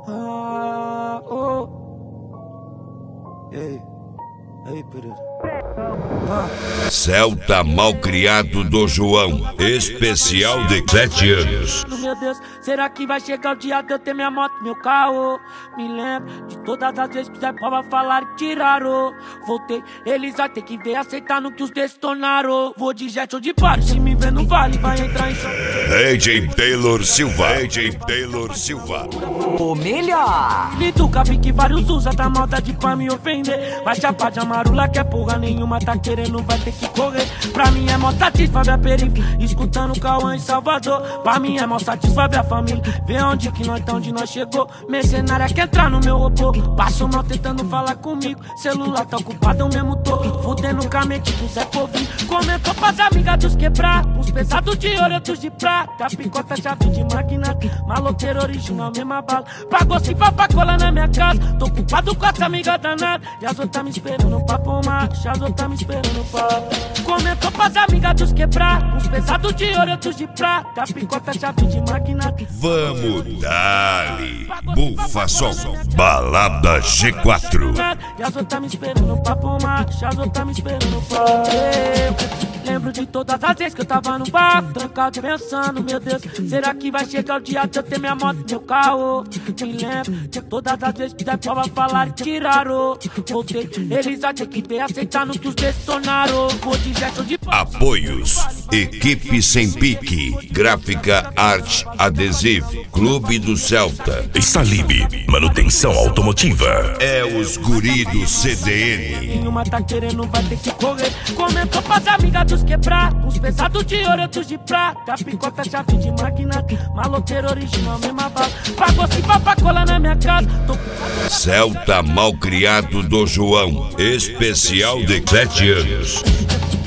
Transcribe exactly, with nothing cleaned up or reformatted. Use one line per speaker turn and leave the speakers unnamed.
Ah, oh. Ei, ei, Pereira. Ah.
Celta Malcriado do João, especial de sete anos.
Meu Deus, será que vai chegar o dia de eu ter minha moto, meu carro? Me lembro de todas as vezes que Zé Pova falar e tiraram. Voltei, eles vai ter que ver, aceitar no que os detonaram. Vou de jet ou de bar, se me ver no vale, vai entrar em choque.
A J Taylor Silva, A J Taylor Silva.
O melhor.
Lituca, vi que vários usa da maldade pra me ofender. Vai chapar de amarula que é porra nenhuma, tá querendo, vai ter que correr. Pra mim é mó satisfa ver a periferia, escutando o Cauã em Salvador. Pra mim é mó satisfa ver a família, ver onde que nós tá, onde nós chegou. Mercenária quer entrar no meu robô, passo mal tentando falar comigo. Celular tá ocupado, eu mesmo tô fudendo com a mente com Zé Povinho. Comentou pras amigas dos quebrados, uns pesados de ouro, outros de prata. Picota, chave de magnata, maloqueiro original, mesma bala. Pagou se pra colar na minha casa, tô ocupado com essa amiga danada. E as outras me esperando pra pomar, as outras me esperando pra... Comentou pras amigas dos quebrados, uns pesados de ouro, outros de prata. Picota, chave de magnata.
Vamos dali, Bufason, Balada G quatro.
E as outras me esperando pra pomar, as outras me esperando pra... Lembro de todas as vezes que eu tava no bar, trancado pensando, meu Deus, será que vai chegar o dia de eu ter minha moto, meu carro? Me lembro de todas as vezes que Zé Pova falar e tiraram. Voltei, eles vai ter que ver, aceitar no que os detonaram. Vou de jet ou de...
Apoios: Equipe Sem Pique, Gráfica Arte Adesive, Clube do Celta,
Salib, Manutenção Automotiva.
É os guri do C D N.
Nenhuma tá querendo, vai ter que correr. Comentou pras amigas dos quebrados, uns pesados de ouro, outros de prata. Picota, chave de magnata, maloqueiro original, mesma bala. Pagou se pra colar na minha casa, tô...
Celta Malcriado do João, especial de sete anos.